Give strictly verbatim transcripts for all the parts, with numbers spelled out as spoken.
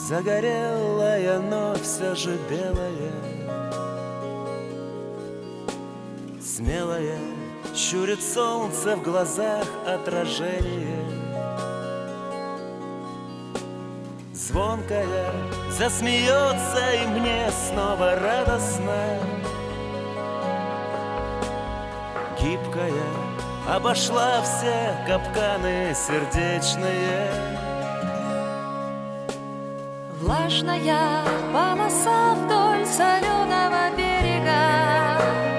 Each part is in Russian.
загорелая, но все же белая, смелая, щурит солнце в глазах отражение. Звонкая, засмеется, и мне снова радостно. Гибкая, обошла все капканы сердечные. Влажная полоса вдоль соленого берега.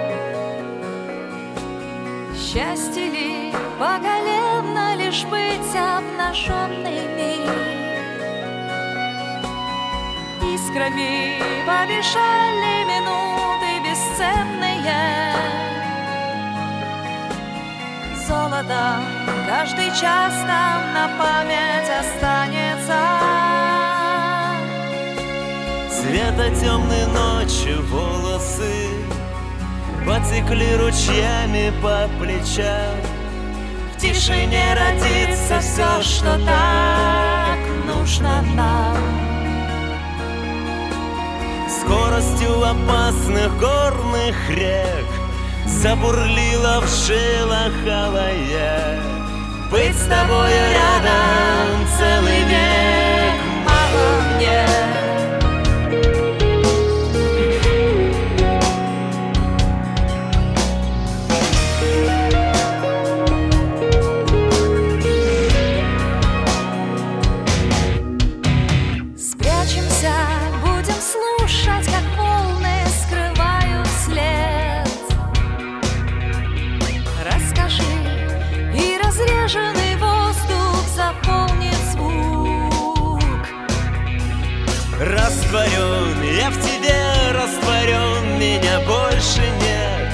Счастье ли по колено лишь быть обнаженными? Искрами помешали минуты бесценные. Золотом каждый час нам на память останется. Цвета темной ночи волосы потекли ручьями по плечам. В тишине родится все, что так нужно нам. Скоростью опасных горных рек забурлила в жилах алая. Быть с тобою рядом целый век мало мне. Спрячемся, будем слушать, как волны скрывают след. Расскажи, и разреженный воздух заполнит звук. Растворен, я в тебе растворен, меня больше нет.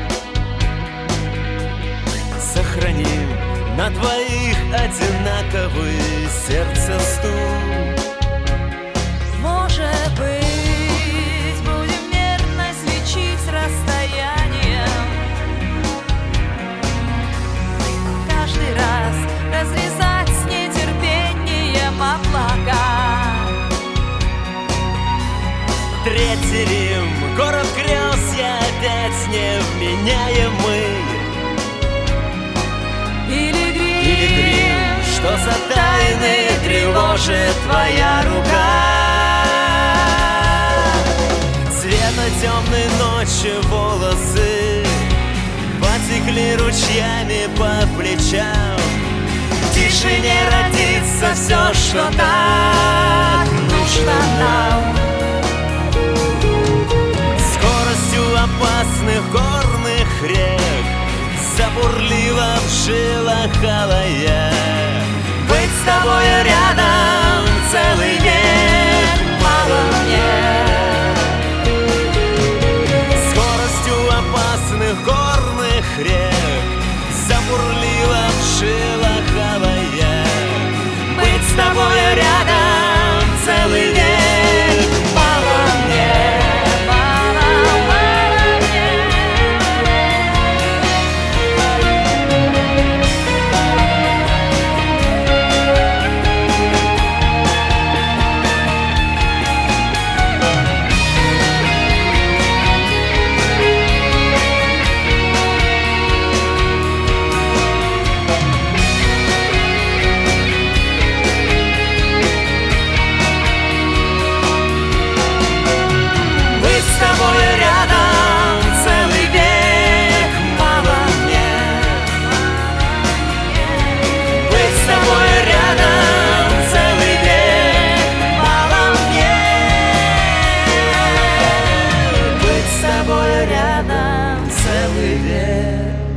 Сохраним на двоих одинаковый сердце стук. Может быть, будем нервность лечить расстоянием. Каждый раз разрезать с нетерпением облака. Третий Рим, город грез, я опять невменяемый. Пилигрим, что за тайны тревожит твоя рука? Цвета темной ночи волосы потекли ручьями по плечам. В тишине родится все, что так нужно нам. Скоростью опасных горных рек забурлила в жилах алая. Быть с тобою рядом целый век мало мне. Скоростью опасных горных рек забурлила в жилах алая. Быть с тобою рядом целый век мало мне. Целый век.